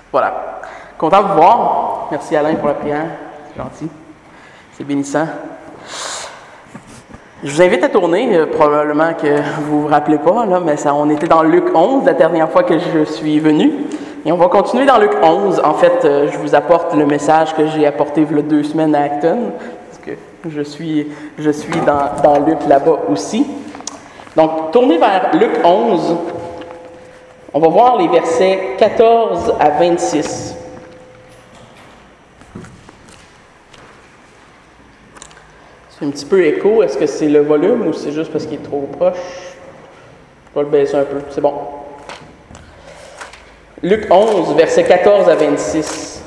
Voilà. Content de vous voir. Merci Alain pour la prière. C'est gentil. C'est bénissant. Je vous invite à tourner, probablement que vous vous rappelez pas, là, mais on était dans Luc 11 la dernière fois que je suis venu. Et on va continuer dans Luc 11. En fait, je vous apporte le message que j'ai apporté il y a 2 semaines à Acton, parce que je suis dans Luc là-bas aussi. Donc, tournez vers Luc 11. On va voir les versets 14 à 26. C'est un petit peu écho. Est-ce que c'est le volume ou c'est juste parce qu'il est trop proche? Je vais le baisser un peu. C'est bon. Luc 11, versets 14 à 26.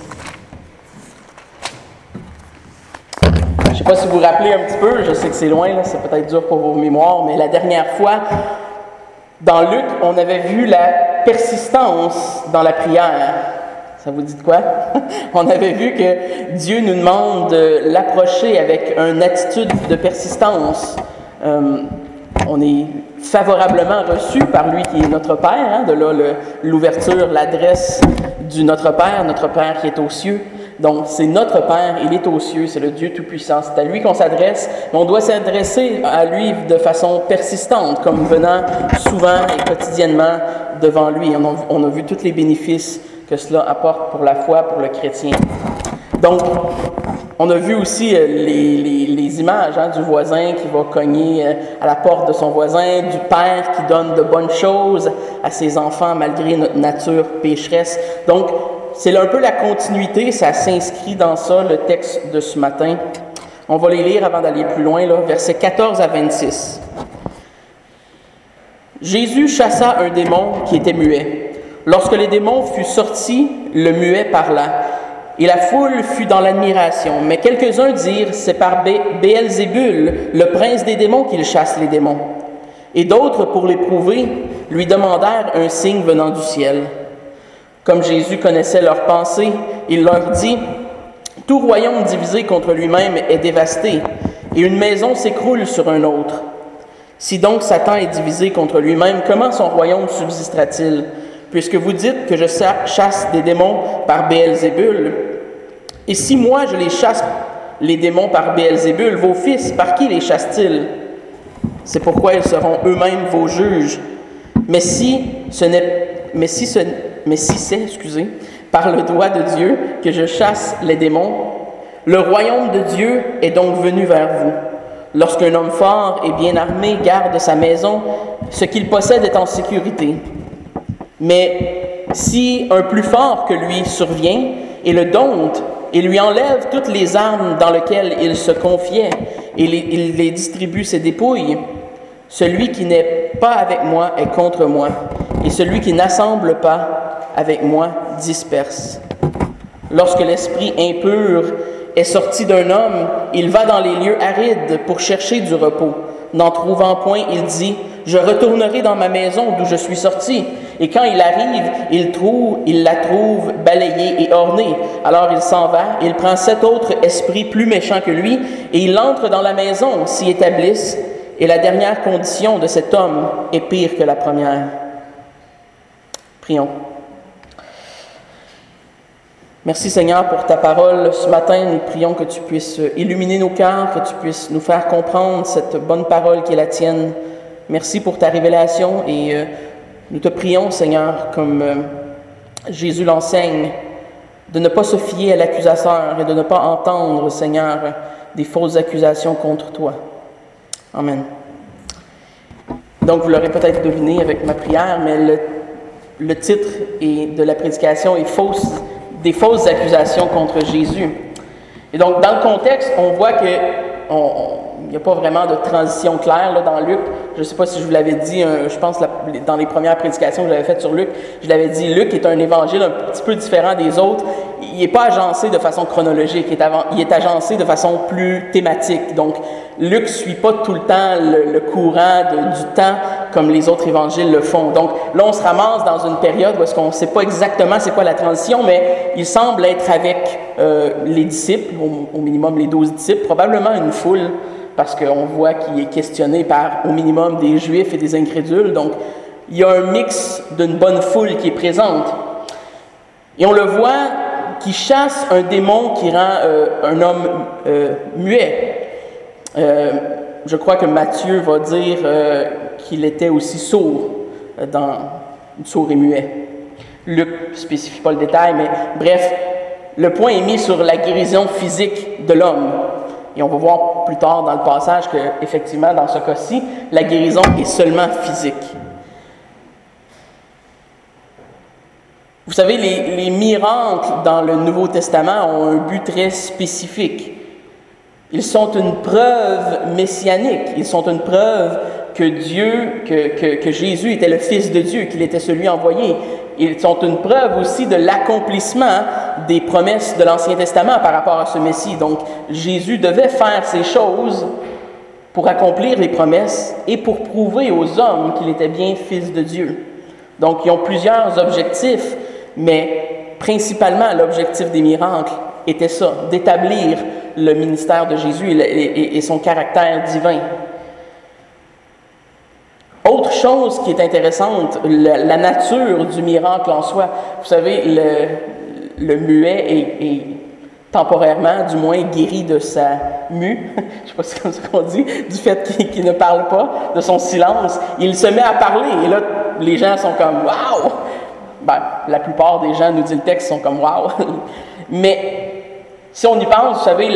Je ne sais pas si vous vous rappelez un petit peu. Je sais que c'est loin, là, c'est peut-être dur pour vos mémoires, mais la dernière fois, dans Luc, on avait vu la persistance dans la prière. Ça vous dit de quoi? On avait vu que Dieu nous demande de l'approcher avec une attitude de persistance. On est favorablement reçu par lui qui est notre Père, hein, de là l'ouverture, l'adresse du notre Père qui est aux cieux. Donc, c'est notre Père, il est aux cieux, c'est le Dieu Tout-Puissant. C'est à lui qu'on s'adresse, mais on doit s'adresser à lui de façon persistante, comme venant souvent et quotidiennement devant lui. On a vu tous les bénéfices que cela apporte pour la foi, pour le chrétien. Donc, on a vu aussi les images du voisin qui va cogner à la porte de son voisin, du père qui donne de bonnes choses à ses enfants malgré notre nature pécheresse. Donc, c'est un peu la continuité, ça s'inscrit dans ça, le texte de ce matin. On va les lire avant d'aller plus loin, là, versets 14 à 26. Jésus chassa un démon qui était muet. Lorsque le démon fut sorti, le muet parla. Et la foule fut dans l'admiration. Mais quelques-uns dirent, c'est par Béelzébul, le prince des démons, qu'il chasse les démons. Et d'autres, pour l'éprouver, lui demandèrent un signe venant du ciel. Comme Jésus connaissait leurs pensées, il leur dit, « Tout royaume divisé contre lui-même est dévasté, et une maison s'écroule sur un autre. Si donc Satan est divisé contre lui-même, comment son royaume subsistera-t-il? Puisque vous dites que je chasse des démons par Béelzébul, et si moi je les chasse, les démons par Béelzébul, vos fils, par qui les chassent-ils? C'est pourquoi ils seront eux-mêmes vos juges. Mais si c'est, par le doigt de Dieu que je chasse les démons, le royaume de Dieu est donc venu vers vous. Lorsqu'un homme fort et bien armé garde sa maison, ce qu'il possède est en sécurité. Mais si un plus fort que lui survient et le dompte et lui enlève toutes les armes dans lesquelles il se confiait et il les distribue ses dépouilles, celui qui n'est pas avec moi est contre moi, et celui qui n'assemble pas avec moi disperse. Lorsque l'esprit impur est sorti d'un homme, il va dans les lieux arides pour chercher du repos. N'en trouvant point, il dit, « Je retournerai dans ma maison d'où je suis sorti. » Et quand il arrive, il la trouve balayée et ornée. Alors il s'en va, il prend 7 autres esprits plus méchants que lui, et il entre dans la maison, s'y établissent, et la dernière condition de cet homme est pire que la première. Prions. Merci Seigneur pour ta parole. Ce matin, nous prions que tu puisses illuminer nos cœurs, que tu puisses nous faire comprendre cette bonne parole qui est la tienne. Merci pour ta révélation et nous te prions, Seigneur, comme Jésus l'enseigne, de ne pas se fier à l'accusateur et de ne pas entendre, Seigneur, des fausses accusations contre toi. Amen. Donc, vous l'aurez peut-être deviné avec ma prière, mais le titre de la prédication est des fausses accusations contre Jésus. Et donc, dans le contexte, on voit qu'il n'y a pas vraiment de transition claire là, dans Luc. Je ne sais pas si je vous l'avais dit, je pense dans les premières prédications que j'avais faites sur Luc, je l'avais dit, Luc est un évangile un petit peu différent des autres. Il n'est pas agencé de façon chronologique, il est agencé de façon plus thématique. Donc, Luc ne suit pas tout le temps le courant du temps comme les autres évangiles le font. Donc, là, on se ramasse dans une période où est-ce qu'on ne sait pas exactement c'est quoi la transition, mais il semble être avec les disciples, au minimum les 12 disciples, probablement une foule, parce qu'on voit qu'il est questionné par au minimum des Juifs et des incrédules. Donc, il y a un mix d'une bonne foule qui est présente. Et on le voit qui chasse un démon qui rend un homme muet. Je crois que Matthieu va dire qu'il était aussi sourd, sourd et muet. Luc ne spécifie pas le détail, mais bref, le point est mis sur la guérison physique de l'homme. Et on va voir plus tard dans le passage qu'effectivement, dans ce cas-ci, la guérison est seulement physique. Vous savez, les miracles dans le Nouveau Testament ont un but très spécifique. Ils sont une preuve messianique. Ils sont une preuve que Jésus était le Fils de Dieu, qu'il était celui envoyé. Ils sont une preuve aussi de l'accomplissement des promesses de l'Ancien Testament par rapport à ce Messie. Donc, Jésus devait faire ces choses pour accomplir les promesses et pour prouver aux hommes qu'il était bien Fils de Dieu. Donc, ils ont plusieurs objectifs, mais principalement l'objectif des miracles était ça, d'établir le ministère de Jésus et son caractère divin. Autre chose qui est intéressante, la nature du miracle en soi. Vous savez, le muet est temporairement, du moins, guéri de sa mue, je ne sais pas si c'est comme ça qu'on dit, du fait qu'il ne parle pas, de son silence. Il se met à parler, et là, les gens sont comme « Wow! » Ben, la plupart des gens, nous dit le texte, sont comme « Wow! » Mais si on y pense, vous savez,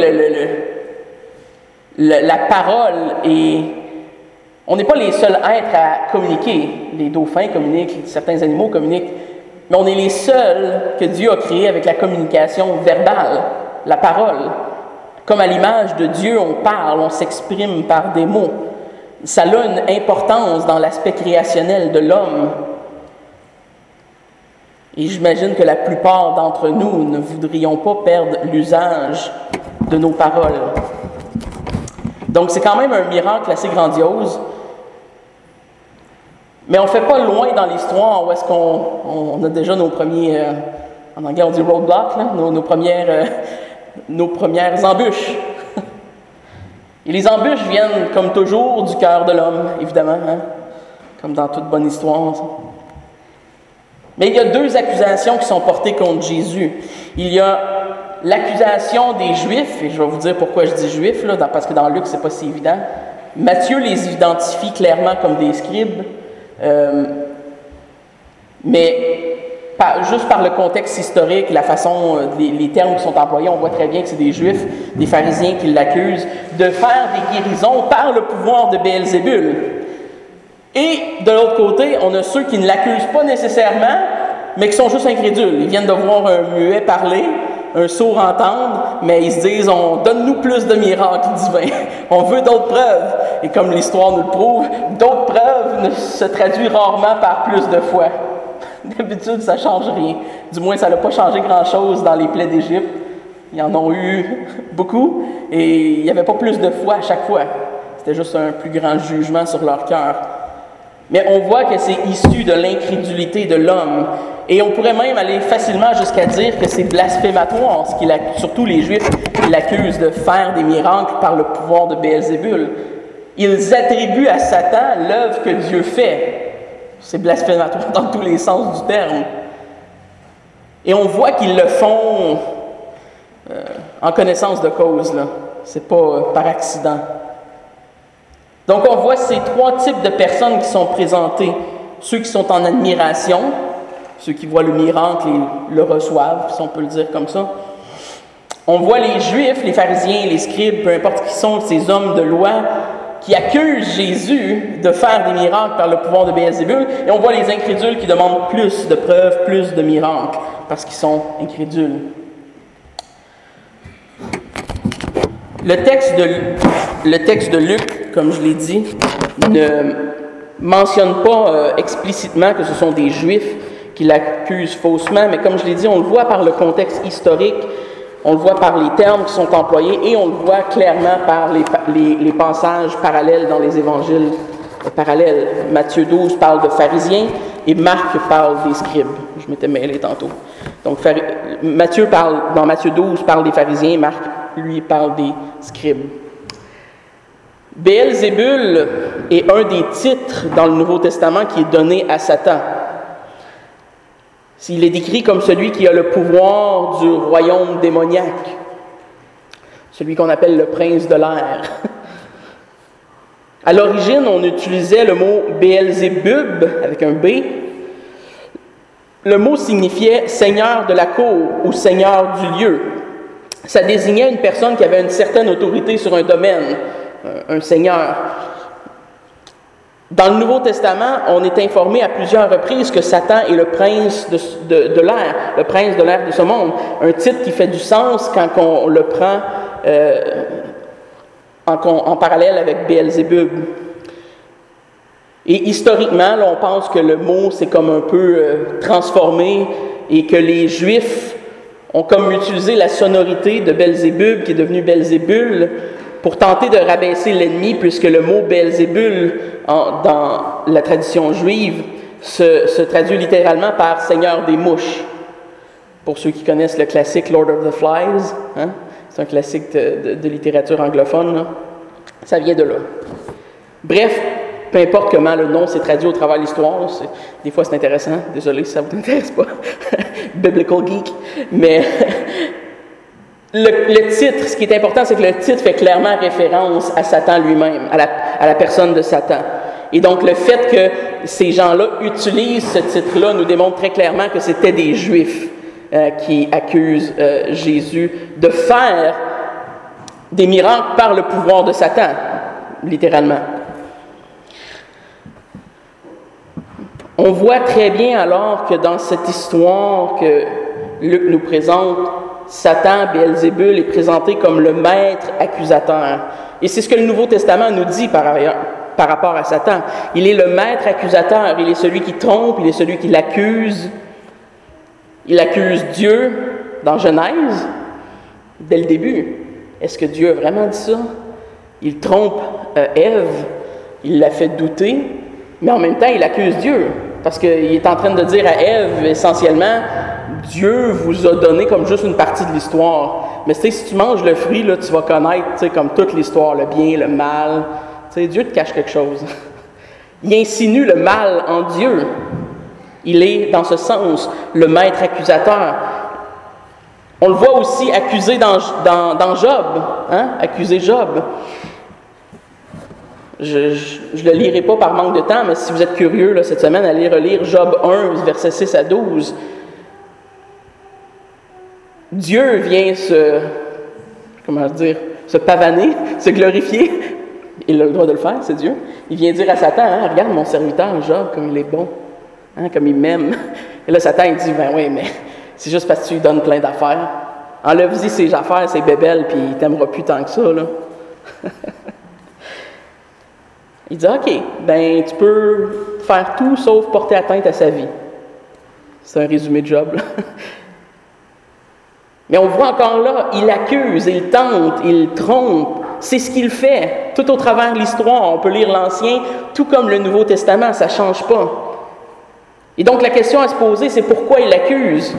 la parole est... On n'est pas les seuls êtres à communiquer. Les dauphins communiquent, certains animaux communiquent, mais on est les seuls que Dieu a créés avec la communication verbale, la parole. Comme à l'image de Dieu, on parle, on s'exprime par des mots. Ça a une importance dans l'aspect créationnel de l'homme. Et j'imagine que la plupart d'entre nous ne voudrions pas perdre l'usage de nos paroles. Donc c'est quand même un miracle assez grandiose. Mais on ne fait pas loin dans l'histoire où est-ce qu'on a déjà nos premiers, en anglais on dit roadblocks, là, nos premières embûches. Et les embûches viennent, comme toujours, du cœur de l'homme, évidemment, hein, comme dans toute bonne histoire. Mais il y a deux accusations qui sont portées contre Jésus. Il y a l'accusation des Juifs, et je vais vous dire pourquoi je dis Juifs, là, parce que dans Luc, c'est pas si évident. Matthieu les identifie clairement comme des scribes, mais juste par le contexte historique, la façon, les termes qui sont employés, on voit très bien que c'est des Juifs, des pharisiens qui l'accusent de faire des guérisons par le pouvoir de Béelzébul. Et de l'autre côté, on a ceux qui ne l'accusent pas nécessairement, mais qui sont juste incrédules. Ils viennent de voir un muet parler, un sourd entendre, mais ils se disent, donne-nous plus de miracles divins. On veut d'autres preuves. Et comme l'histoire nous le prouve, d'autres preuves ne se traduisent rarement par plus de foi. D'habitude, ça ne change rien. Du moins, ça n'a pas changé grand-chose dans les plaies d'Égypte. Ils en ont eu beaucoup, et il n'y avait pas plus de foi à chaque fois. C'était juste un plus grand jugement sur leur cœur. Mais on voit que c'est issu de l'incrédulité de l'homme. Et on pourrait même aller facilement jusqu'à dire que c'est blasphématoire, surtout les Juifs qui l'accusent de faire des miracles par le pouvoir de Béelzébul. Ils attribuent à Satan l'œuvre que Dieu fait. C'est blasphématoire dans tous les sens du terme. Et on voit qu'ils le font en connaissance de cause, là. C'est pas par accident. Donc on voit ces trois types de personnes qui sont présentées. Ceux qui sont en admiration, ceux qui voient le miracle et le reçoivent, si on peut le dire comme ça. On voit les Juifs, les pharisiens, les scribes, peu importe qui sont ces hommes de loi, qui accusent Jésus de faire des miracles par le pouvoir de Béelzébul. Et on voit les incrédules qui demandent plus de preuves, plus de miracles, parce qu'ils sont incrédules. Le texte de Luc, comme je l'ai dit, ne mentionne pas explicitement que ce sont des Juifs qui l'accusent faussement, mais comme je l'ai dit, on le voit par le contexte historique, on le voit par les termes qui sont employés et on le voit clairement par les passages parallèles dans les évangiles parallèles. Matthieu 12 parle de pharisiens et Marc parle des scribes. Je m'étais mêlé tantôt. Donc dans Matthieu 12 parle des pharisiens, Marc, lui, parle des scribes. Béelzébul est un des titres dans le Nouveau Testament qui est donné à Satan. Il est décrit comme celui qui a le pouvoir du royaume démoniaque, celui qu'on appelle le prince de l'air. À l'origine, on utilisait le mot Béelzébub avec un B. Le mot signifiait seigneur de la cour ou seigneur du lieu. Ça désignait une personne qui avait une certaine autorité sur un domaine, un seigneur. Dans le Nouveau Testament, on est informé à plusieurs reprises que Satan est le prince de l'air, le prince de l'air de ce monde. Un titre qui fait du sens quand on le prend en parallèle avec Béelzébub. Et historiquement, là, on pense que le mot s'est comme un peu transformé et que les Juifs ont comme utilisé la sonorité de Belzébub, qui est devenu Belzébul, pour tenter de rabaisser l'ennemi, puisque le mot Belzébul, dans la tradition juive, se traduit littéralement par « Seigneur des mouches ». Pour ceux qui connaissent le classique Lord of the Flies, hein? C'est un classique de littérature anglophone, là. Ça vient de là. Bref, peu importe comment le nom s'est traduit au travers de l'histoire, des fois c'est intéressant, désolé si ça ne vous intéresse pas, Biblical Geek, mais le titre, ce qui est important, c'est que le titre fait clairement référence à Satan lui-même, à la personne de Satan. Et donc le fait que ces gens-là utilisent ce titre-là nous démontre très clairement que c'était des Juifs qui accusent Jésus de faire des miracles par le pouvoir de Satan, littéralement. On voit très bien alors que dans cette histoire que Luc nous présente, Satan, Béelzébul, est présenté comme le maître accusateur. Et c'est ce que le Nouveau Testament nous dit par rapport à Satan. Il est le maître accusateur, il est celui qui trompe, il est celui qui l'accuse. Il accuse Dieu dans Genèse, dès le début. Est-ce que Dieu a vraiment dit ça? Il trompe Ève, il la fait douter, mais en même temps, il accuse Dieu. Parce qu'il est en train de dire à Ève, essentiellement, Dieu vous a donné comme juste une partie de l'histoire. Mais tu sais, si tu manges le fruit, là, tu vas connaître comme toute l'histoire, le bien, le mal. Tu sais, Dieu te cache quelque chose. Il insinue le mal en Dieu. Il est, dans ce sens, le maître accusateur. On le voit aussi accusé dans Job, hein? Accuser Job. Je ne le lirai pas par manque de temps, mais si vous êtes curieux là, cette semaine, allez relire Job 1, versets 6 à 12. Dieu vient se pavaner, se glorifier. Il a le droit de le faire, c'est Dieu. Il vient dire à Satan, hein, regarde mon serviteur Job, comme il est bon, hein, comme il m'aime. Et là, Satan, il dit, ben oui, mais c'est juste parce que tu lui donnes plein d'affaires. Enlève-y ses affaires, ses bébelles, puis il t'aimera plus tant que ça, là. Il dit, OK, ben tu peux faire tout sauf porter atteinte à sa vie. C'est un résumé de Job, là. Mais on voit encore là, il accuse, il tente, il trompe. C'est ce qu'il fait, tout au travers de l'histoire. On peut lire l'Ancien, tout comme le Nouveau Testament, ça ne change pas. Et donc la question à se poser, c'est pourquoi il accuse?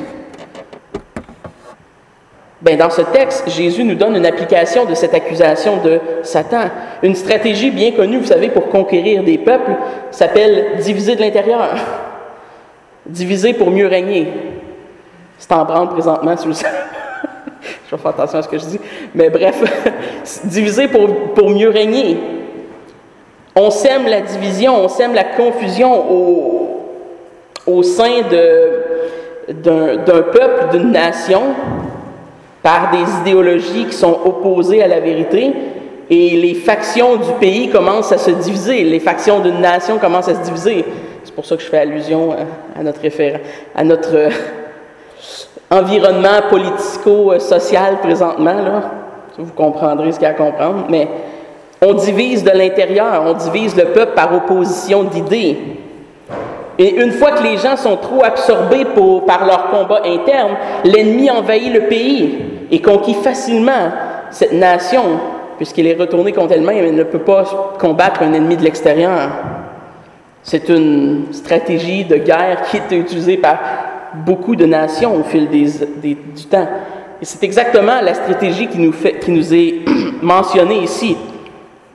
Bien, dans ce texte, Jésus nous donne une application de cette accusation de Satan. Une stratégie bien connue, vous savez, pour conquérir des peuples, s'appelle diviser de l'intérieur. Diviser pour mieux régner. C'est en branle présentement, si vous le savez. Je vais faire attention à ce que je dis. Mais bref, diviser pour mieux régner. On sème la division, on sème la confusion au sein d'un peuple, d'une nation, par des idéologies qui sont opposées à la vérité, et les factions du pays commencent à se diviser, les factions d'une nation commencent à se diviser. C'est pour ça que je fais allusion à notre environnement politico-social présentement, là. Vous comprendrez ce qu'il y a à comprendre, mais on divise de l'intérieur, on divise le peuple par opposition d'idées. Et une fois que les gens sont trop absorbés par leur combat interne, l'ennemi envahit le pays et conquit facilement cette nation, puisqu'il est retourné contre elle-même et ne peut pas combattre un ennemi de l'extérieur. C'est une stratégie de guerre qui est utilisée par beaucoup de nations au fil du temps. Et c'est exactement la stratégie qui nous est mentionnée ici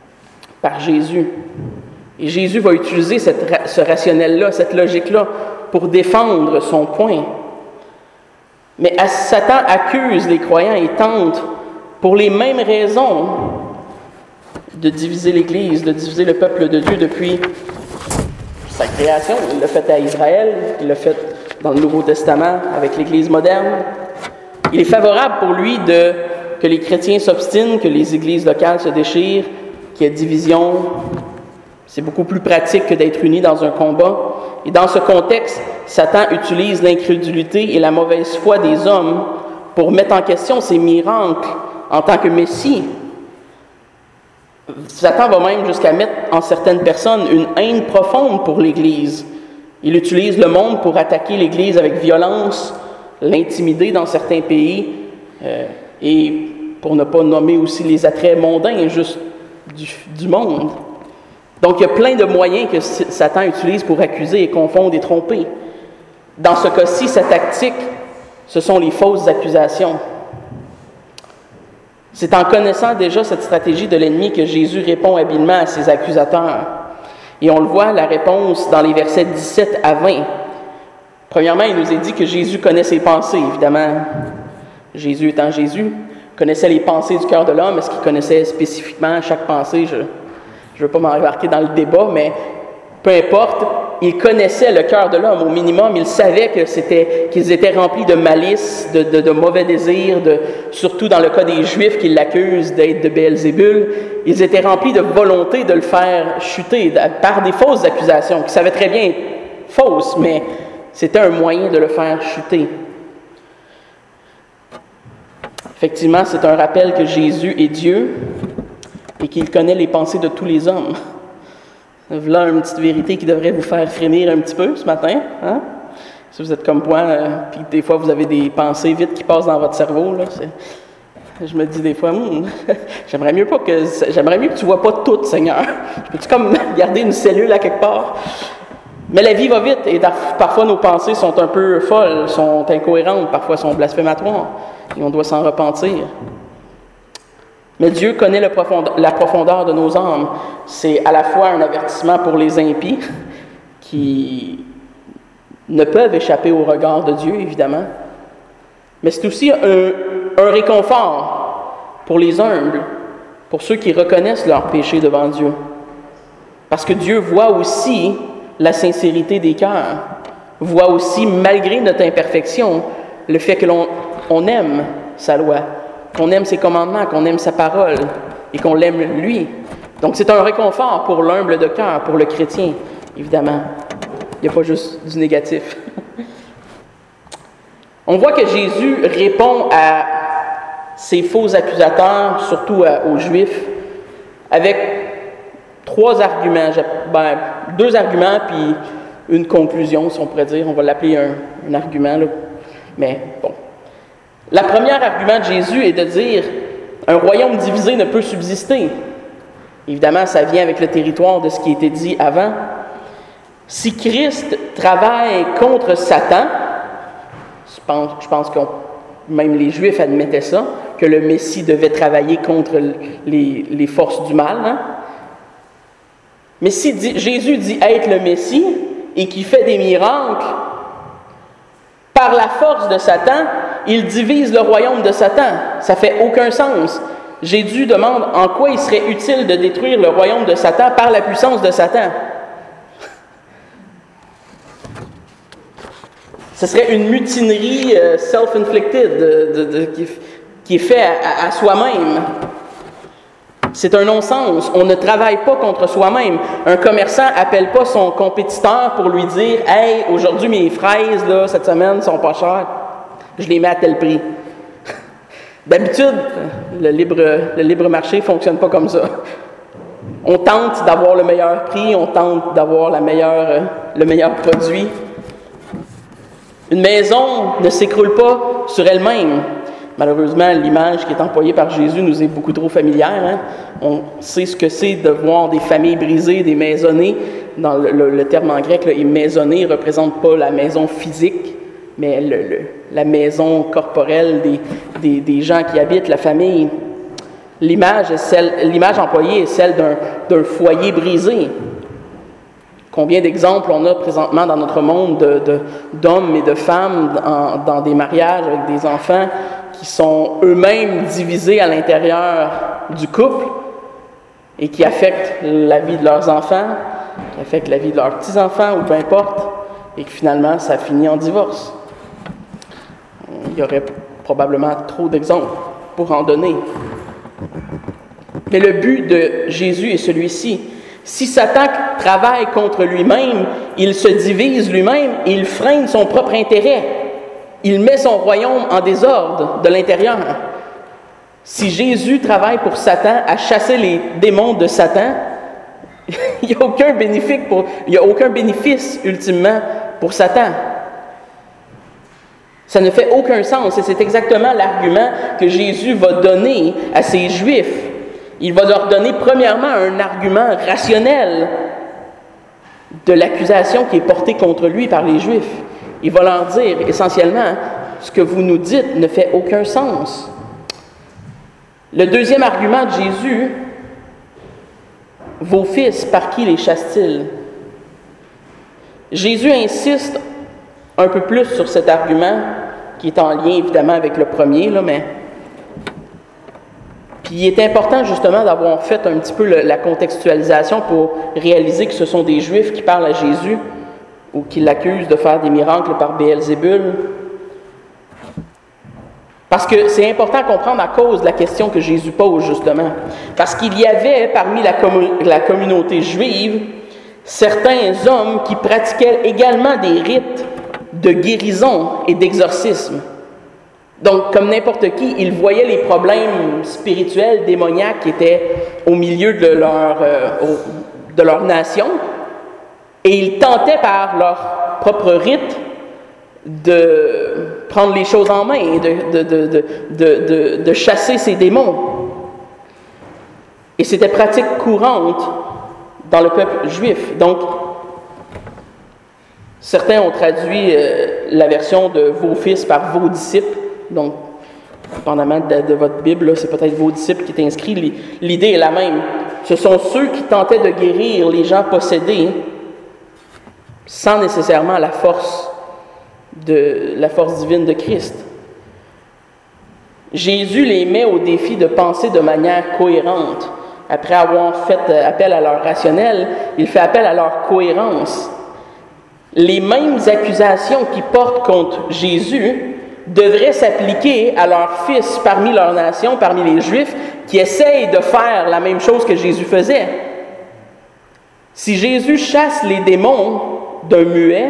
par Jésus. Et Jésus va utiliser ce rationnel-là, cette logique-là, pour défendre son point. Mais Satan accuse les croyants et tente, pour les mêmes raisons, de diviser l'Église, de diviser le peuple de Dieu depuis sa création. Il l'a fait à Israël, il l'a fait dans le Nouveau Testament avec l'Église moderne. Il est favorable pour lui que les chrétiens s'obstinent, que les églises locales se déchirent, qu'il y ait division. C'est beaucoup plus pratique que d'être unis dans un combat. Et dans ce contexte, Satan utilise l'incrédulité et la mauvaise foi des hommes pour mettre en question ses miracles en tant que Messie. Satan va même jusqu'à mettre en certaines personnes une haine profonde pour l'Église. Il utilise le monde pour attaquer l'Église avec violence, l'intimider dans certains pays, et pour ne pas nommer aussi les attraits mondains juste du monde. Donc, il y a plein de moyens que Satan utilise pour accuser et confondre et tromper. Dans ce cas-ci, sa tactique, ce sont les fausses accusations. C'est en connaissant déjà cette stratégie de l'ennemi que Jésus répond habilement à ses accusateurs. Et on le voit, la réponse dans les versets 17 à 20. Premièrement, il nous est dit que Jésus connaît ses pensées, évidemment. Jésus étant Jésus, connaissait les pensées du cœur de l'homme. Est-ce qu'il connaissait spécifiquement chaque pensée? Je ne veux pas m'embarquer dans le débat, mais peu importe, il connaissait le cœur de l'homme. Au minimum, il savait qu'ils étaient remplis de malice, de mauvais désirs, surtout dans le cas des Juifs qui l'accusent d'être de Béelzébul. Ils étaient remplis de volonté de le faire chuter par des fausses accusations, qui savaient très bien être fausses, mais c'était un moyen de le faire chuter. Effectivement, c'est un rappel que Jésus est Dieu et qu'il connaît les pensées de tous les hommes. Voilà une petite vérité qui devrait vous faire frémir un petit peu ce matin. Hein? Si vous êtes comme moi, puis des fois vous avez des pensées vite qui passent dans votre cerveau, là, je me dis des fois, j'aimerais mieux que tu vois pas tout, Seigneur. Peux-tu comme garder une cellule à quelque part? Mais la vie va vite et parfois nos pensées sont un peu folles, sont incohérentes, parfois sont blasphématoires et on doit s'en repentir. Mais Dieu connaît la profondeur de nos âmes. C'est à la fois un avertissement pour les impies qui ne peuvent échapper au regard de Dieu, évidemment. Mais c'est aussi un réconfort pour les humbles, pour ceux qui reconnaissent leur péché devant Dieu. Parce que Dieu voit aussi la sincérité des cœurs, voit aussi, malgré notre imperfection, le fait que l'on aime sa loi, qu'on aime ses commandements, qu'on aime sa parole et qu'on l'aime lui. Donc c'est un réconfort pour l'humble de cœur, pour le chrétien, évidemment. Il n'y a pas juste du négatif. On voit que Jésus répond à ces faux accusateurs, surtout aux Juifs, avec 3 arguments. 2 arguments, puis une conclusion, si on pourrait dire. On va l'appeler un argument, là. Mais bon. Le premier argument de Jésus est de dire un royaume divisé ne peut subsister. Évidemment, ça vient avec le territoire de ce qui a été dit avant. Si Christ travaille contre Satan, je pense que même les Juifs admettaient ça, que le Messie devait travailler contre les forces du mal. Hein? Mais si Jésus dit être le Messie et qu'il fait des miracles, par la force de Satan, il divise le royaume de Satan. Ça fait aucun sens. Jésus demande en quoi il serait utile de détruire le royaume de Satan par la puissance de Satan. Ce serait une mutinerie self-inflicted qui est faite à soi-même. C'est un non-sens. On ne travaille pas contre soi-même. Un commerçant n'appelle pas son compétiteur pour lui dire « Hey, aujourd'hui, mes fraises, là, cette semaine, sont pas chères. Je les mets à tel prix. » D'habitude, le libre marché ne fonctionne pas comme ça. On tente d'avoir le meilleur prix, on tente d'avoir le meilleur produit. Une maison ne s'écroule pas sur elle-même. Malheureusement, l'image qui est employée par Jésus nous est beaucoup trop familière. Hein? On sait ce que c'est de voir des familles brisées, des maisonnées. Dans le terme en grec, là, et maisonnée ne représente pas la maison physique, mais la maison corporelle des gens qui habitent la famille. L'image employée est celle d'un foyer brisé. Combien d'exemples on a présentement dans notre monde d'hommes et de femmes dans des mariages avec des enfants qui sont eux-mêmes divisés à l'intérieur du couple et qui affectent la vie de leurs enfants, qui affectent la vie de leurs petits-enfants ou peu importe, et que finalement ça finit en divorce. Il y aurait probablement trop d'exemples pour en donner. Mais le but de Jésus est celui-ci. Si Satan travaille contre lui-même, il se divise lui-même et il freine son propre intérêt. Il met son royaume en désordre de l'intérieur. Si Jésus travaille pour Satan à chasser les démons de Satan, il n'y a aucun bénéfice ultimement pour Satan. Ça ne fait aucun sens et c'est exactement l'argument que Jésus va donner à ces Juifs. Il va leur donner premièrement un argument rationnel de l'accusation qui est portée contre lui par les Juifs. Il va leur dire essentiellement, ce que vous nous dites ne fait aucun sens. Le deuxième argument de Jésus, vos fils, par qui les chassent-ils? Jésus insiste un peu plus sur cet argument, qui est en lien évidemment avec le premier, mais puis il est important justement d'avoir fait un petit peu la contextualisation pour réaliser que ce sont des Juifs qui parlent à Jésus ou qui l'accusent de faire des miracles par Béelzébul. Parce que c'est important à comprendre à cause de la question que Jésus pose justement. Parce qu'il y avait parmi la communauté juive certains hommes qui pratiquaient également des rites de guérison et d'exorcisme. Donc, comme n'importe qui, ils voyaient les problèmes spirituels, démoniaques qui étaient au milieu de leur nation et ils tentaient par leur propre rite de prendre les choses en main et de chasser ces démons. Et c'était pratique courante dans le peuple juif. Donc, certains ont traduit la version de vos fils par vos disciples. Donc, dépendamment de votre Bible, là, c'est peut-être vos disciples qui est inscrit. L'idée est la même. Ce sont ceux qui tentaient de guérir les gens possédés sans nécessairement la force divine de Christ. Jésus les met au défi de penser de manière cohérente. Après avoir fait appel à leur rationnel, il fait appel à leur cohérence. Les mêmes accusations qu'ils portent contre Jésus devraient s'appliquer à leurs fils parmi leur nation, parmi les Juifs, qui essayent de faire la même chose que Jésus faisait. Si Jésus chasse les démons d'un muet,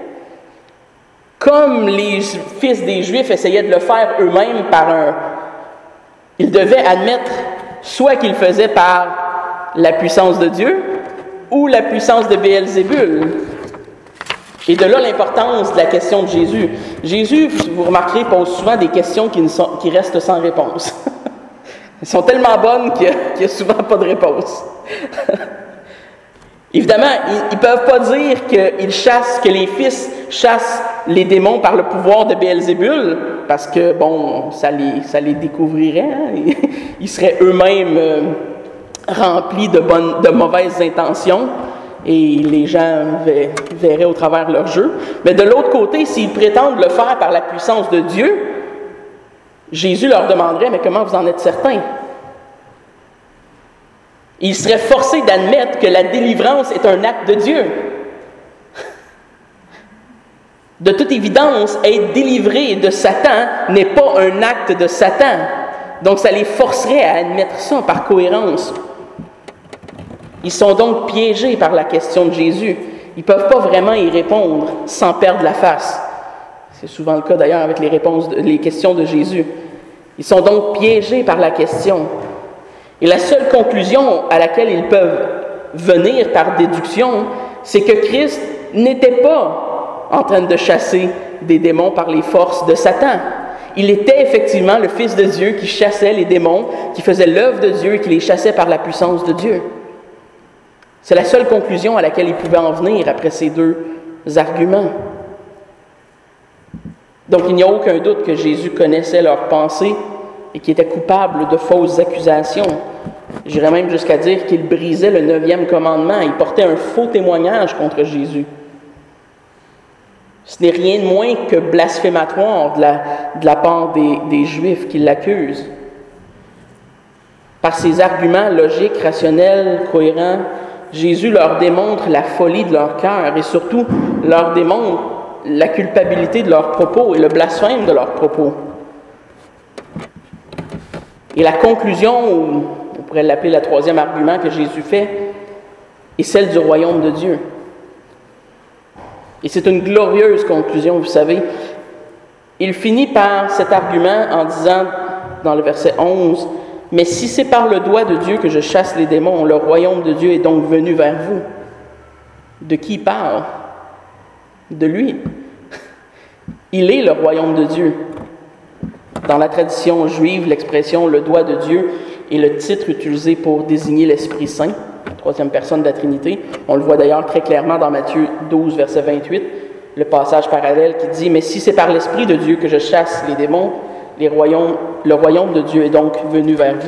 comme les fils des Juifs essayaient de le faire eux-mêmes ils devaient admettre soit qu'ils le faisaient par la puissance de Dieu ou la puissance de Béelzébul. Et de là l'importance de la question de Jésus. Jésus, vous remarquerez, pose souvent des questions qui restent sans réponse. Elles sont tellement bonnes qu'il n'y a souvent pas de réponse. Évidemment, ils ne peuvent pas dire que les fils chassent les démons par le pouvoir de Béelzébul, parce que, ça les découvrirait. Hein? Ils seraient eux-mêmes remplis de mauvaises intentions. Et les gens verraient au travers leur jeu. Mais de l'autre côté, s'ils prétendent le faire par la puissance de Dieu, Jésus leur demanderait, mais comment vous en êtes certains? Ils seraient forcés d'admettre que la délivrance est un acte de Dieu. De toute évidence, être délivré de Satan n'est pas un acte de Satan. Donc ça les forcerait à admettre ça par cohérence. Ils sont donc piégés par la question de Jésus. Ils ne peuvent pas vraiment y répondre sans perdre la face. C'est souvent le cas d'ailleurs avec les questions de Jésus. Ils sont donc piégés par la question. Et la seule conclusion à laquelle ils peuvent venir par déduction, c'est que Christ n'était pas en train de chasser des démons par les forces de Satan. Il était effectivement le Fils de Dieu qui chassait les démons, qui faisait l'œuvre de Dieu et qui les chassait par la puissance de Dieu. C'est la seule conclusion à laquelle ils pouvaient en venir après ces deux arguments. Donc il n'y a aucun doute que Jésus connaissait leurs pensées et qu'il était coupable de fausses accusations J'irais même jusqu'à dire qu'il brisait le 9e commandement. Il portait un faux témoignage contre Jésus. Ce n'est rien de moins que blasphématoire de la part des Juifs qui l'accusent. Par ses arguments logiques, rationnels, cohérents, Jésus leur démontre la folie de leur cœur et surtout leur démontre la culpabilité de leurs propos et le blasphème de leurs propos. Et la conclusion, ou on pourrait l'appeler le 3e argument que Jésus fait, est celle du royaume de Dieu. Et c'est une glorieuse conclusion, vous savez. Il finit par cet argument en disant, dans le verset 11, « Mais si c'est par le doigt de Dieu que je chasse les démons, le royaume de Dieu est donc venu vers vous. » De qui il parle? De lui. Il est le royaume de Dieu. Dans la tradition juive, l'expression « le doigt de Dieu » est le titre utilisé pour désigner l'Esprit Saint, la 3e personne de la Trinité. On le voit d'ailleurs très clairement dans Matthieu 12, verset 28, le passage parallèle qui dit « Mais si c'est par l'Esprit de Dieu que je chasse les démons, le royaume de Dieu est donc venu vers vous. »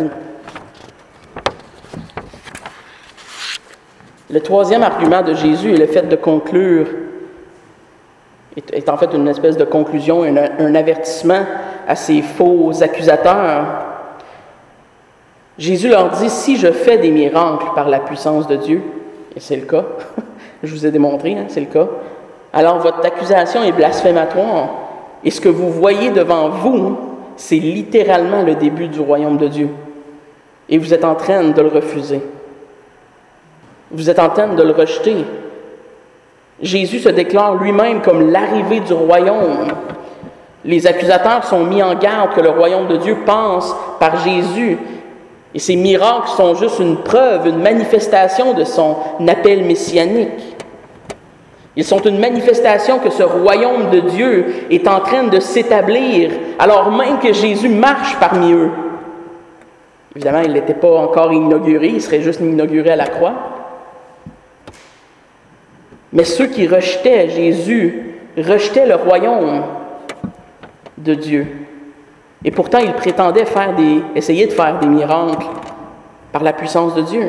Le 3e argument de Jésus est le fait de conclure, est en fait une espèce de conclusion, un avertissement à ces faux accusateurs. Jésus leur dit, si je fais des miracles par la puissance de Dieu, et c'est le cas, je vous ai démontré, c'est le cas, alors votre accusation est blasphématoire, et ce que vous voyez devant vous, c'est littéralement le début du royaume de Dieu. Et vous êtes en train de le refuser. Vous êtes en train de le rejeter. Jésus se déclare lui-même comme l'arrivée du royaume. Les accusateurs sont mis en garde que le royaume de Dieu passe par Jésus. Et ces miracles sont juste une preuve, une manifestation de son appel messianique. Ils sont une manifestation que ce royaume de Dieu est en train de s'établir, alors même que Jésus marche parmi eux. Évidemment, il n'était pas encore inauguré, il serait juste inauguré à la croix. Mais ceux qui rejetaient Jésus rejetaient le royaume de Dieu. Et pourtant, ils prétendaient essayer de faire des miracles par la puissance de Dieu.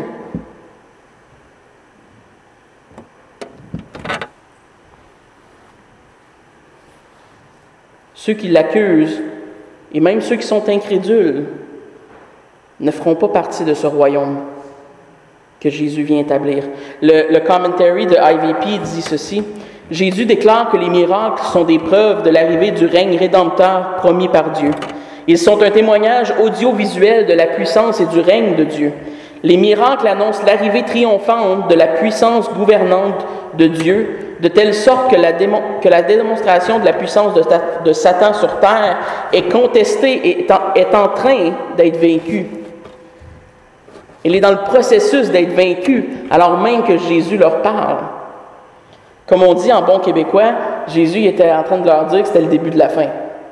Ceux qui l'accusent, et même ceux qui sont incrédules, ne feront pas partie de ce royaume que Jésus vient établir. Le commentary de IVP dit ceci, « Jésus déclare que les miracles sont des preuves de l'arrivée du règne rédempteur promis par Dieu. Ils sont un témoignage audiovisuel de la puissance et du règne de Dieu. Les miracles annoncent l'arrivée triomphante de la puissance gouvernante de Dieu, de telle sorte que la démonstration de la puissance de Satan sur terre est contestée et est en train d'être vaincue. Il est dans le processus d'être vaincu, alors même que Jésus leur parle. Comme on dit en bon québécois, Jésus était en train de leur dire que c'était le début de la fin.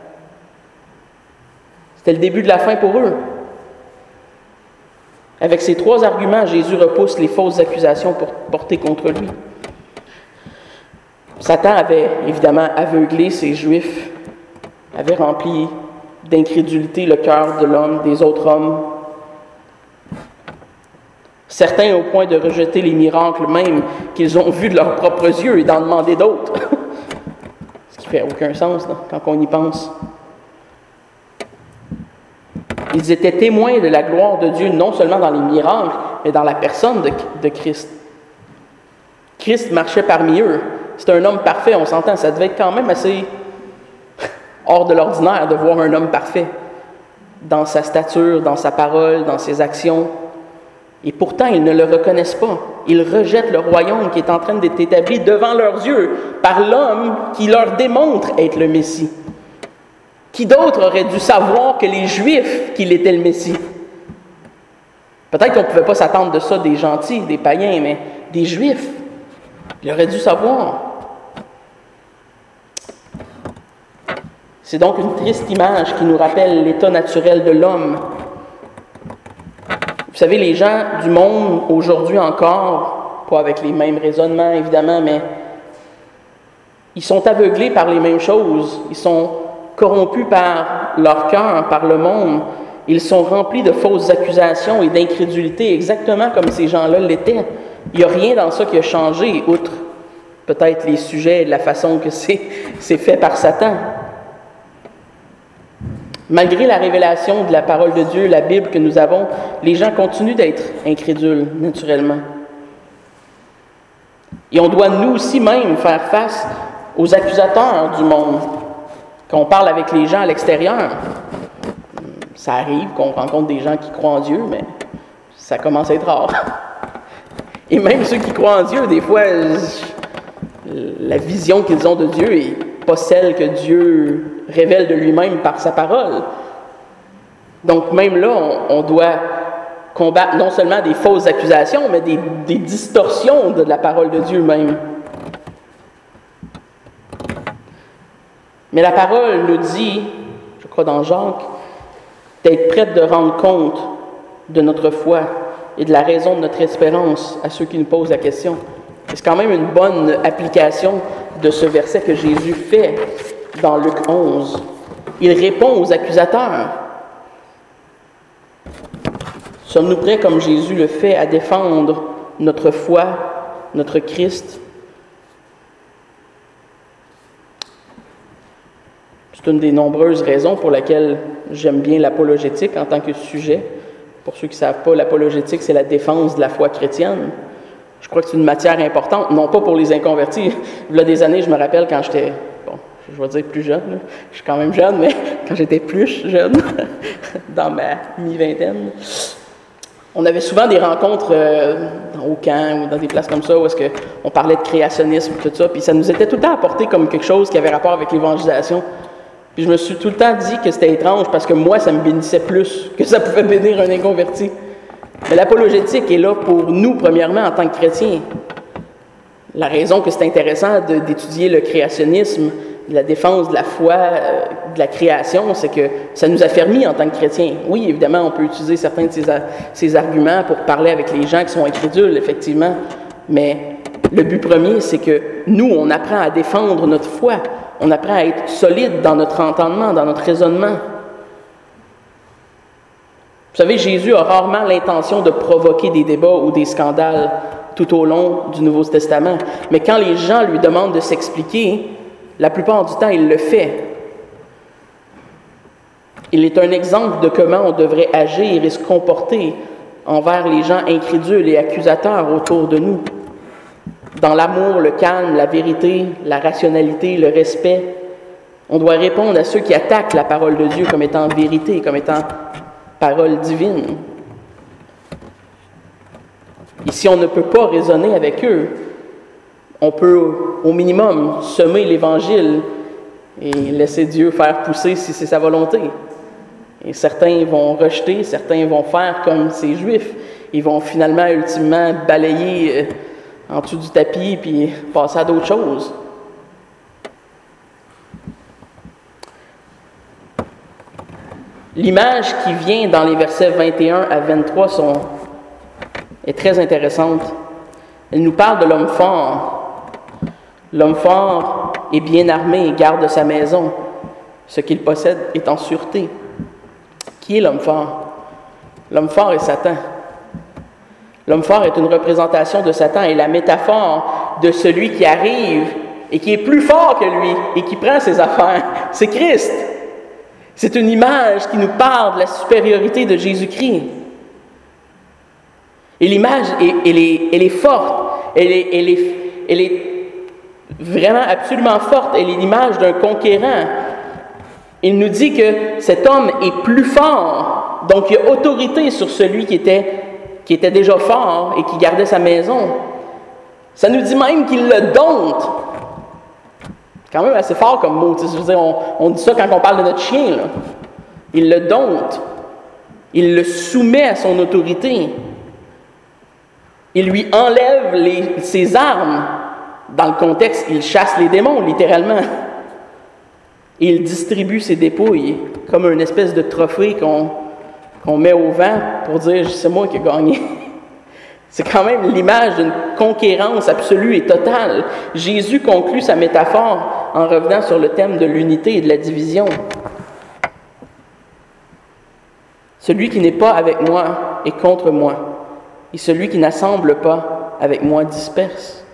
C'était le début de la fin pour eux. Avec ces 3 arguments, Jésus repousse les fausses accusations portées contre lui. Satan avait évidemment aveuglé ces Juifs, avait rempli d'incrédulité le cœur de l'homme, des autres hommes. Certains au point de rejeter les miracles même qu'ils ont vus de leurs propres yeux et d'en demander d'autres. Ce qui ne fait aucun sens là, quand on y pense. Ils étaient témoins de la gloire de Dieu, non seulement dans les miracles, mais dans la personne de Christ. Christ marchait parmi eux. C'était un homme parfait, on s'entend. Ça devait être quand même assez hors de l'ordinaire de voir un homme parfait dans sa stature, dans sa parole, dans ses actions. Et pourtant, ils ne le reconnaissent pas. Ils rejettent le royaume qui est en train d'être établi devant leurs yeux par l'homme qui leur démontre être le Messie. Qui d'autre aurait dû savoir que les Juifs qu'il était le Messie? Peut-être qu'on ne pouvait pas s'attendre de ça des gentils, des païens, mais des Juifs. Il aurait dû savoir. C'est donc une triste image qui nous rappelle l'état naturel de l'homme. Vous savez, les gens du monde, aujourd'hui encore, pas avec les mêmes raisonnements évidemment, mais ils sont aveuglés par les mêmes choses. Ils sont corrompus par leur cœur, par le monde. Ils sont remplis de fausses accusations et d'incrédulité, exactement comme ces gens-là l'étaient. Il n'y a rien dans ça qui a changé, outre peut-être les sujets et la façon que c'est fait par Satan. Malgré la révélation de la parole de Dieu, la Bible que nous avons, les gens continuent d'être incrédules, naturellement. Et on doit nous aussi même faire face aux accusateurs du monde. Quand on parle avec les gens à l'extérieur, ça arrive qu'on rencontre des gens qui croient en Dieu, mais ça commence à être rare. Et même ceux qui croient en Dieu, des fois, la vision qu'ils ont de Dieu n'est pas celle que Dieu révèle de lui-même par sa parole. Donc même là, on doit combattre non seulement des fausses accusations, mais des distorsions de la parole de Dieu même. Mais la parole nous dit, je crois dans Jacques, d'être prête de rendre compte de notre foi et de la raison de notre espérance à ceux qui nous posent la question. C'est quand même une bonne application de ce verset que Jésus fait dans Luc 11. Il répond aux accusateurs. Sommes-nous prêts, comme Jésus le fait, à défendre notre foi, notre Christ? C'est une des nombreuses raisons pour lesquelles j'aime bien l'apologétique en tant que sujet. Pour ceux qui ne savent pas, l'apologétique, c'est la défense de la foi chrétienne. Je crois que c'est une matière importante, non pas pour les inconvertis. Il y a des années, je me rappelle quand j'étais, je vais dire plus jeune, là. Je suis quand même jeune, mais quand j'étais plus jeune, dans ma mi-vingtaine, on avait souvent des rencontres au camp ou dans des places comme ça où est-ce qu'on parlait de créationnisme et tout ça, puis ça nous était tout le temps apporté comme quelque chose qui avait rapport avec l'évangélisation. Puis je me suis tout le temps dit que c'était étrange parce que moi, ça me bénissait plus que ça pouvait bénir un inconverti. Mais l'apologétique est là pour nous, premièrement, en tant que chrétiens. La raison que c'est intéressant d'étudier le créationnisme, la défense de la foi, de la création, c'est que ça nous affermit en tant que chrétiens. Oui, évidemment, on peut utiliser certains de ces arguments pour parler avec les gens qui sont incrédules, effectivement, mais le but premier, c'est que nous, on apprend à défendre notre foi, on apprend à être solide dans notre entendement, dans notre raisonnement. Vous savez, Jésus a rarement l'intention de provoquer des débats ou des scandales tout au long du Nouveau Testament. Mais quand les gens lui demandent de s'expliquer, la plupart du temps, il le fait. Il est un exemple de comment on devrait agir et se comporter envers les gens incrédules et accusateurs autour de nous. Dans l'amour, le calme, la vérité, la rationalité, le respect, on doit répondre à ceux qui attaquent la parole de Dieu comme étant vérité, comme étant parole divine. Et si on ne peut pas raisonner avec eux, on peut au minimum semer l'Évangile et laisser Dieu faire pousser si c'est sa volonté. Et certains vont rejeter, certains vont faire comme ces Juifs. Ils vont finalement, ultimement, balayer en dessous du tapis puis passer à d'autres choses. L'image qui vient dans les versets 21 à 23 est très intéressante. Elle nous parle de l'homme fort. L'homme fort est bien armé et garde sa maison. Ce qu'il possède est en sûreté. Qui est l'homme fort? L'homme fort est Satan. L'homme fort est une représentation de Satan et la métaphore de celui qui arrive et qui est plus fort que lui et qui prend ses affaires. C'est Christ. C'est une image qui nous parle de la supériorité de Jésus-Christ. Et l'image, elle est forte. Elle est vraiment absolument forte. Elle est l'image d'un conquérant. Il nous dit que cet homme est plus fort. Donc, il y a autorité sur celui qui était déjà fort et qui gardait sa maison. Ça nous dit même qu'il le dompte. C'est quand même assez fort comme mot. Je veux dire, on dit ça quand on parle de notre chien. Là. Il le dompte. Il le soumet à son autorité. Il lui enlève ses armes. Dans le contexte, il chasse les démons, littéralement. Et il distribue ses dépouilles comme une espèce de trophée qu'on met au vent pour dire « c'est moi qui ai gagné ». C'est quand même l'image d'une conquérance absolue et totale. Jésus conclut sa métaphore en revenant sur le thème de l'unité et de la division. Celui qui n'est pas avec moi est contre moi, et celui qui n'assemble pas avec moi disperse.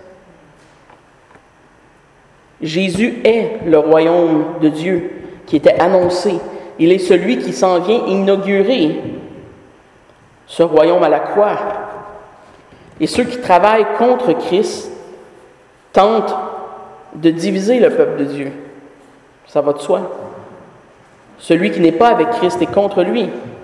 Jésus est le royaume de Dieu qui était annoncé. Il est celui qui s'en vient inaugurer ce royaume à la croix. Et ceux qui travaillent contre Christ tentent de diviser le peuple de Dieu. Ça va de soi. Celui qui n'est pas avec Christ est contre lui.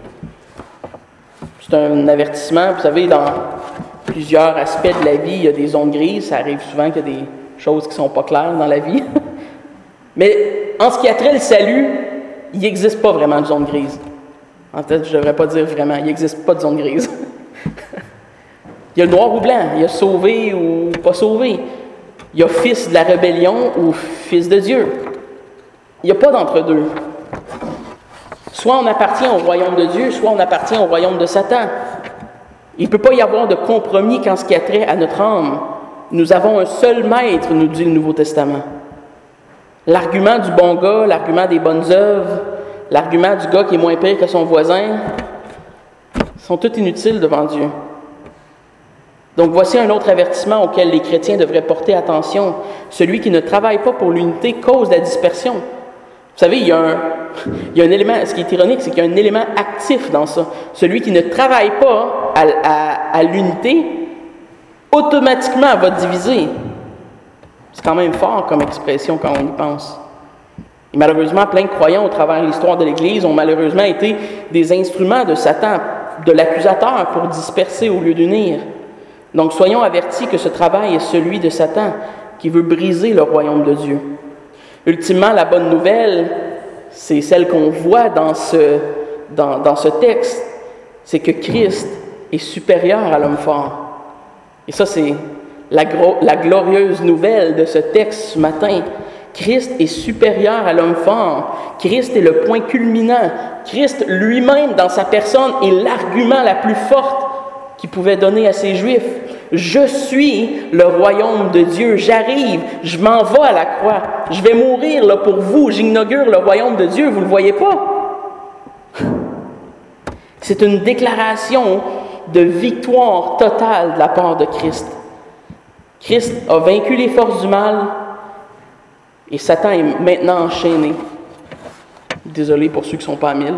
C'est un avertissement. Vous savez, dans plusieurs aspects de la vie, il y a des zones grises. Ça arrive souvent qu'il y a des choses qui ne sont pas claires dans la vie. Mais en ce qui a trait le salut, il n'existe pas vraiment de zone grise. En fait, je ne devrais pas dire vraiment, il n'existe pas de zone grise. Il y a le noir ou blanc, il y a sauvé ou pas sauvé. Il y a fils de la rébellion ou fils de Dieu. Il n'y a pas d'entre-deux. Soit on appartient au royaume de Dieu, soit on appartient au royaume de Satan. Il ne peut pas y avoir de compromis qu'en ce qui a trait à notre âme. Nous avons un seul maître, nous dit le Nouveau Testament. L'argument du bon gars, l'argument des bonnes œuvres, l'argument du gars qui est moins pire que son voisin, sont tous inutiles devant Dieu. Donc voici un autre avertissement auquel les chrétiens devraient porter attention. Celui qui ne travaille pas pour l'unité cause la dispersion. Vous savez, il y a un élément, ce qui est ironique, c'est qu'il y a un élément actif dans ça. Celui qui ne travaille pas à l'unité, automatiquement va diviser. C'est quand même fort comme expression quand on y pense. Et malheureusement, plein de croyants au travers de l'histoire de l'Église ont malheureusement été des instruments de Satan, de l'accusateur, pour disperser au lieu d'unir. Donc soyons avertis que ce travail est celui de Satan qui veut briser le royaume de Dieu. Ultimement, la bonne nouvelle, c'est celle qu'on voit dans ce texte, c'est que Christ est supérieur à l'homme fort. Et ça, c'est la glorieuse nouvelle de ce texte ce matin. Christ est supérieur à l'homme fort. Christ est le point culminant. Christ lui-même, dans sa personne, est l'argument la plus forte qu'il pouvait donner à ces Juifs. Je suis le royaume de Dieu. J'arrive, je m'en vais à la croix. Je vais mourir là pour vous. J'inaugure le royaume de Dieu. Vous ne le voyez pas? C'est une déclaration de victoire totale de la part de Christ. Christ a vaincu les forces du mal et Satan est maintenant enchaîné. Désolé pour ceux qui ne sont pas à 1000.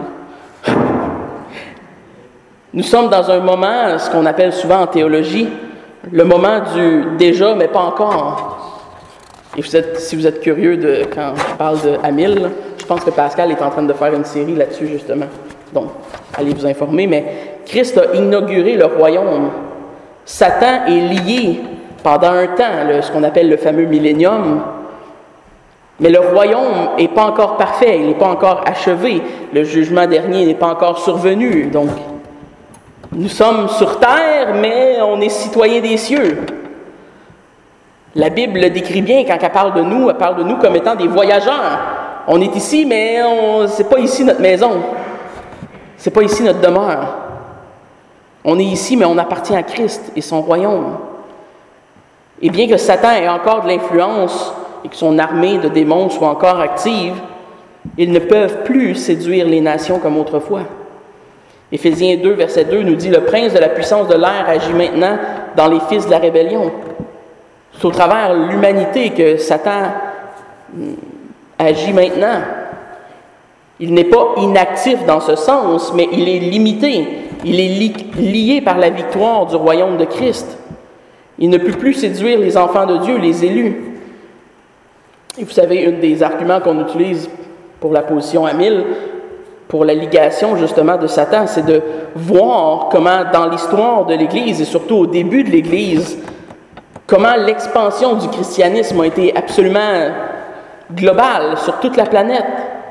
Nous sommes dans un moment, ce qu'on appelle souvent en théologie, le moment du déjà, mais pas encore. Et si vous êtes curieux quand je parle de à 1000, je pense que Pascal est en train de faire une série là-dessus, justement. Donc, allez vous informer. Mais Christ a inauguré le royaume. Satan est lié pendant un temps, ce qu'on appelle le fameux millénium. Mais le royaume n'est pas encore parfait, il n'est pas encore achevé. Le jugement dernier n'est pas encore survenu. Donc, nous sommes sur terre, mais on est citoyens des cieux. La Bible le décrit bien quand elle parle de nous comme étant des voyageurs. On est ici, mais c'est pas ici notre maison. C'est pas ici notre demeure. On est ici, mais on appartient à Christ et son royaume. Et bien que Satan ait encore de l'influence et que son armée de démons soit encore active, ils ne peuvent plus séduire les nations comme autrefois. Éphésiens 2, verset 2 nous dit « Le prince de la puissance de l'air agit maintenant dans les fils de la rébellion. » C'est au travers de l'humanité que Satan agit maintenant. Il n'est pas inactif dans ce sens, mais il est limité. Il est lié par la victoire du royaume de Christ. Il ne peut plus séduire les enfants de Dieu, les élus. Et vous savez, un des arguments qu'on utilise pour la position à 1000, pour la ligation justement de Satan, c'est de voir comment dans l'histoire de l'Église, et surtout au début de l'Église, comment l'expansion du christianisme a été absolument globale sur toute la planète.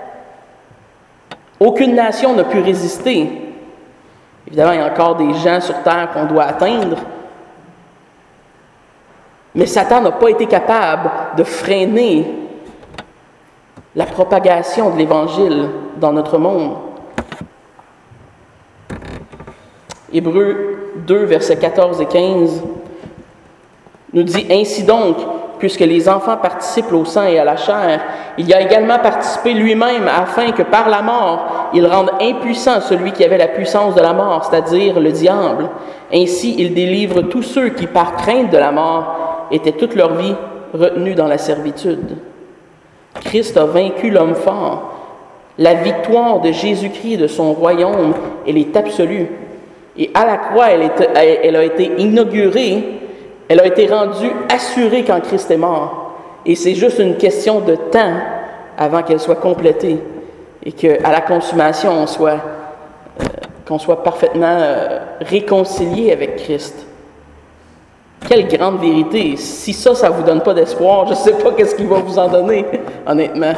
Aucune nation n'a pu résister. Évidemment, il y a encore des gens sur terre qu'on doit atteindre, mais Satan n'a pas été capable de freiner la propagation de l'Évangile dans notre monde. Hébreux 2, versets 14 et 15 nous dit « Ainsi donc, puisque les enfants participent au sang et à la chair, il y a également participé lui-même afin que par la mort, ils rendent impuissant celui qui avait la puissance de la mort, c'est-à-dire le diable. Ainsi, ils délivrent tous ceux qui, par crainte de la mort, étaient toute leur vie retenus dans la servitude. Christ a vaincu l'homme fort. La victoire de Jésus-Christ, de son royaume, elle est absolue. Et à la croix, elle a été inaugurée, elle a été rendue assurée quand Christ est mort. Et c'est juste une question de temps avant qu'elle soit complétée et qu'à la consommation, qu'on soit parfaitement réconcilié avec Christ. Quelle grande vérité! Si ça ne vous donne pas d'espoir, je ne sais pas qu'est-ce qu'il va vous en donner, honnêtement.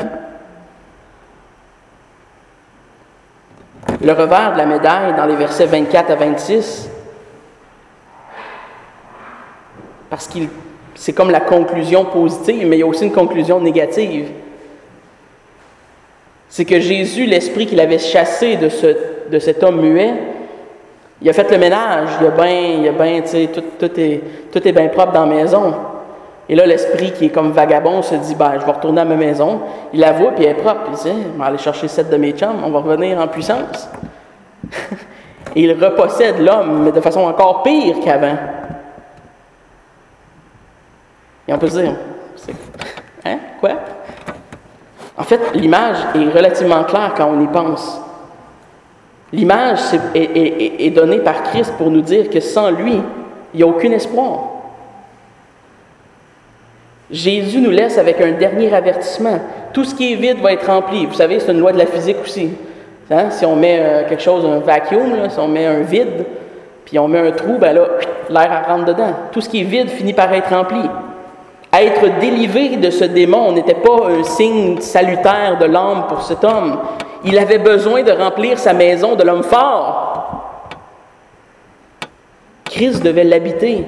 Le revers de la médaille, dans les versets 24 à 26, parce que c'est comme la conclusion positive, mais il y a aussi une conclusion négative. C'est que Jésus, l'esprit qu'il avait chassé de cet homme muet, il a fait le ménage, tout est bien propre dans la maison. Et là, l'esprit qui est comme vagabond se dit, je vais retourner à ma maison. Il la voit, puis elle est propre. Il dit, je vais aller chercher 7 de mes chums, on va revenir en puissance. Et il repossède l'homme, mais de façon encore pire qu'avant. Et on peut se dire, quoi? En fait, l'image est relativement claire quand on y pense. L'image est donnée par Christ pour nous dire que sans lui, il n'y a aucun espoir. Jésus nous laisse avec un dernier avertissement. Tout ce qui est vide va être rempli. Vous savez, c'est une loi de la physique aussi. Si on met quelque chose, un vacuum, si on met un vide, puis on met un trou, l'air rentre dedans. Tout ce qui est vide finit par être rempli. Être délivré de ce démon n'était pas un signe salutaire de l'âme pour cet homme. Il avait besoin de remplir sa maison de l'homme fort. Christ devait l'habiter.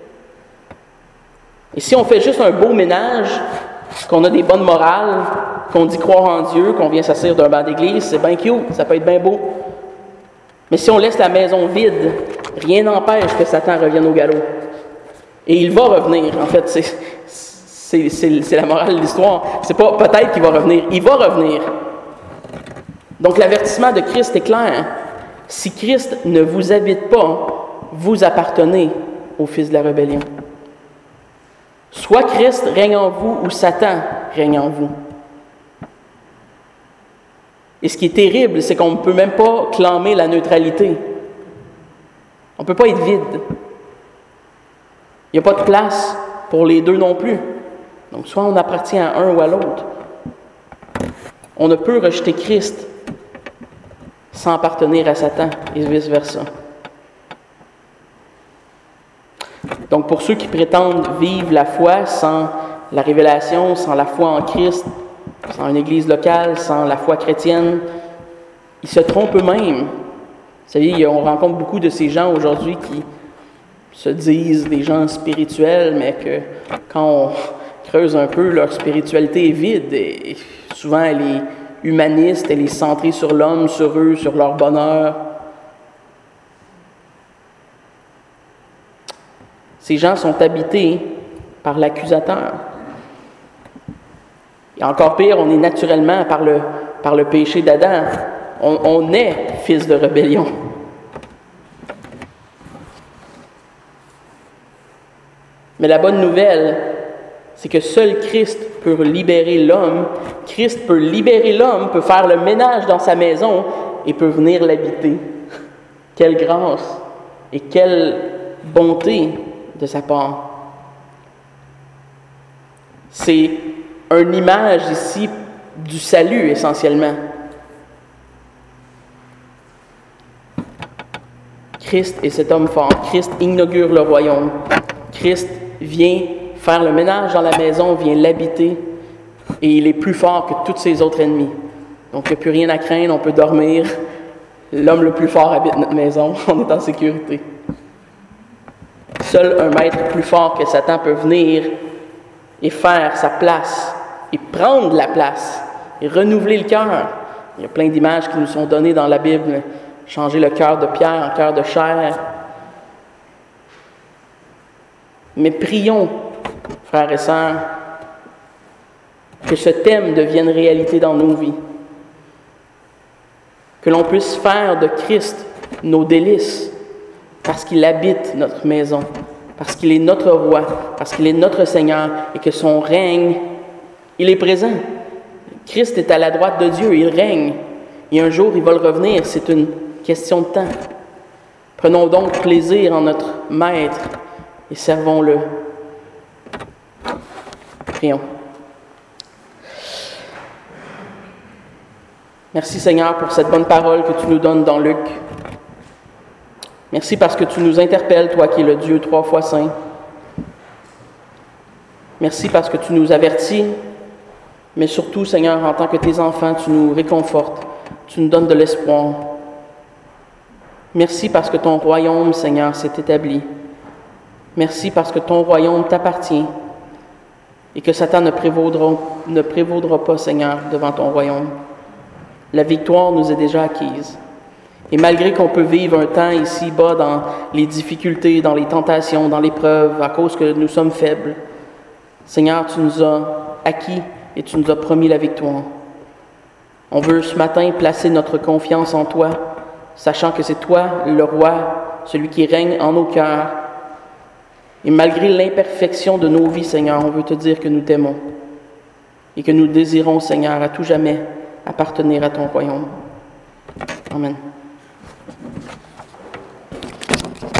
Et si on fait juste un beau ménage, qu'on a des bonnes morales, qu'on dit croire en Dieu, qu'on vient s'asseoir d'un banc d'église, c'est bien cute, ça peut être bien beau. Mais si on laisse la maison vide, rien n'empêche que Satan revienne au galop. Et il va revenir, en fait, c'est la morale de l'histoire. C'est pas peut-être qu'il va revenir, il va revenir. Donc l'avertissement de Christ est clair. Si Christ ne vous habite pas, vous appartenez au fils de la rébellion. Soit Christ règne en vous ou Satan règne en vous. Et ce qui est terrible, c'est qu'on ne peut même pas clamer la neutralité. On ne peut pas être vide. Il n'y a pas de place pour les deux non plus. Donc soit on appartient à un ou à l'autre. On ne peut rejeter Christ sans appartenir à Satan et vice-versa. Donc, pour ceux qui prétendent vivre la foi sans la révélation, sans la foi en Christ, sans une église locale, sans la foi chrétienne, ils se trompent eux-mêmes. Vous savez, on rencontre beaucoup de ces gens aujourd'hui qui se disent des gens spirituels, mais que quand on creuse un peu, leur spiritualité est vide. Et souvent, elle est humaniste, elle est centrée sur l'homme, sur eux, sur leur bonheur. Ces gens sont habités par l'accusateur. Et encore pire, on est naturellement, par le péché d'Adam, on est fils de rébellion. Mais la bonne nouvelle, c'est que seul Christ peut libérer l'homme. Christ peut libérer l'homme, peut faire le ménage dans sa maison et peut venir l'habiter. Quelle grâce et quelle bonté de sa part. C'est une image ici du salut essentiellement. Christ est cet homme fort. Christ inaugure le royaume. Christ vient faire le ménage dans la maison, vient l'habiter et il est plus fort que tous ses autres ennemis. Donc il n'y a plus rien à craindre, on peut dormir. L'homme le plus fort habite notre maison, on est en sécurité. Seul un maître plus fort que Satan peut venir et faire sa place, et prendre la place, et renouveler le cœur. Il y a plein d'images qui nous sont données dans la Bible. Changer le cœur de pierre en cœur de chair. Mais prions, frères et sœurs, que ce thème devienne réalité dans nos vies. que l'on puisse faire de Christ nos délices, parce qu'il habite notre maison, parce qu'il est notre roi, parce qu'il est notre Seigneur et que son règne, il est présent. Christ est à la droite de Dieu, il règne. Et un jour, il va le revenir, c'est une question de temps. Prenons donc plaisir en notre Maître et servons-le. Prions. Merci Seigneur pour cette bonne parole que tu nous donnes dans Luc. Merci parce que tu nous interpelles, toi qui es le Dieu 3 fois saint. Merci parce que tu nous avertis, mais surtout Seigneur, en tant que tes enfants, tu nous réconfortes, tu nous donnes de l'espoir. Merci parce que ton royaume, Seigneur, s'est établi. Merci parce que ton royaume t'appartient et que Satan ne prévaudra pas, Seigneur, devant ton royaume. La victoire nous est déjà acquise. Et malgré qu'on peut vivre un temps ici-bas dans les difficultés, dans les tentations, dans l'épreuve, à cause que nous sommes faibles, Seigneur, tu nous as acquis et tu nous as promis la victoire. On veut ce matin placer notre confiance en toi, sachant que c'est toi, le roi, celui qui règne en nos cœurs. Et malgré l'imperfection de nos vies, Seigneur, on veut te dire que nous t'aimons et que nous désirons, Seigneur, à tout jamais appartenir à ton royaume. Amen.